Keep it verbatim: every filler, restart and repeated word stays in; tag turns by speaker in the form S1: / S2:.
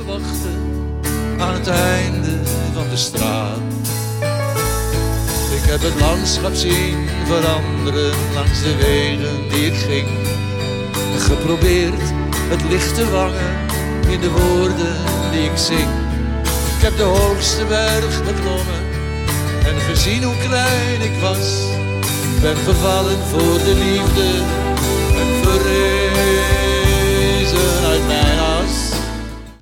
S1: me wachten aan het einde van de straat. Ik heb het landschap zien veranderen langs de wegen die ik ging. En geprobeerd het licht te vangen in de woorden die ik zing. Ik heb de hoogste berg beklommen en gezien hoe klein ik was. Ben gevallen voor de liefde en voor